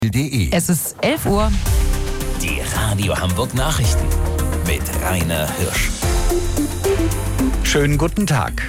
Es ist 11 Uhr. Die Radio Hamburg Nachrichten mit Rainer Hirsch. Schönen guten Tag.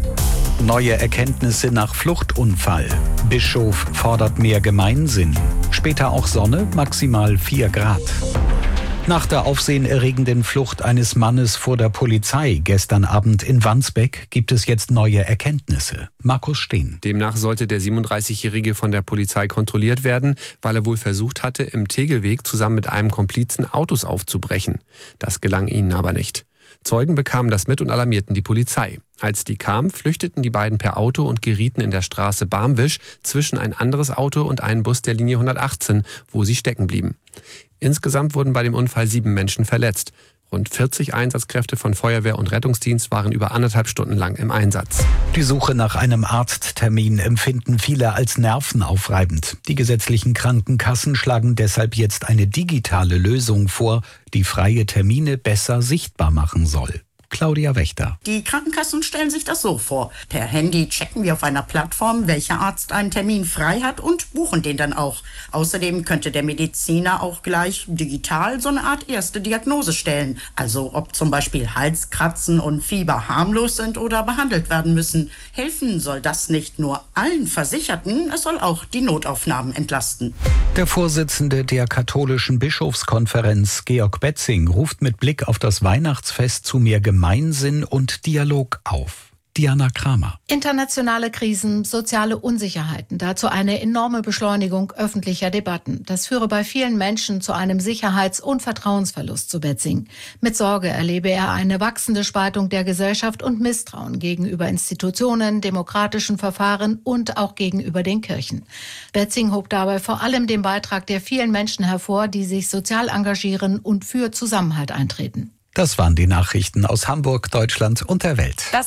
Neue Erkenntnisse nach Fluchtunfall. Bischof fordert mehr Gemeinsinn. Später auch Sonne, maximal 4 Grad. Nach der aufsehenerregenden Flucht eines Mannes vor der Polizei gestern Abend in Wandsbek gibt es jetzt neue Erkenntnisse. Markus Steen. Demnach sollte der 37-Jährige von der Polizei kontrolliert werden, weil er wohl versucht hatte, im Tegelweg zusammen mit einem Komplizen Autos aufzubrechen. Das gelang ihnen aber nicht. Zeugen bekamen das mit und alarmierten die Polizei. Als die kam, flüchteten die beiden per Auto und gerieten in der Straße Barmwisch zwischen ein anderes Auto und einen Bus der Linie 118, wo sie stecken blieben. Insgesamt wurden bei dem Unfall 7 Menschen verletzt. Rund 40 Einsatzkräfte von Feuerwehr und Rettungsdienst waren über 1,5 Stunden lang im Einsatz. Die Suche nach einem Arzttermin empfinden viele als nervenaufreibend. Die gesetzlichen Krankenkassen schlagen deshalb jetzt eine digitale Lösung vor, die freie Termine besser sichtbar machen soll. Claudia Wächter. Die Krankenkassen stellen sich das so vor. Per Handy checken wir auf einer Plattform, welcher Arzt einen Termin frei hat und buchen den dann auch. Außerdem könnte der Mediziner auch gleich digital so eine Art erste Diagnose stellen. Also ob zum Beispiel Halskratzen und Fieber harmlos sind oder behandelt werden müssen. Helfen soll das nicht nur allen Versicherten, es soll auch die Notaufnahmen entlasten. Der Vorsitzende der katholischen Bischofskonferenz, Georg Betzing, ruft mit Blick auf das Weihnachtsfest zu mehr Gemeinsinn und Dialog auf. Diana Kramer. Internationale Krisen, soziale Unsicherheiten, dazu eine enorme Beschleunigung öffentlicher Debatten. Das führe bei vielen Menschen zu einem Sicherheits- und Vertrauensverlust, so Betzing. Mit Sorge erlebe er eine wachsende Spaltung der Gesellschaft und Misstrauen gegenüber Institutionen, demokratischen Verfahren und auch gegenüber den Kirchen. Betzing hob dabei vor allem den Beitrag der vielen Menschen hervor, die sich sozial engagieren und für Zusammenhalt eintreten. Das waren die Nachrichten aus Hamburg, Deutschland und der Welt.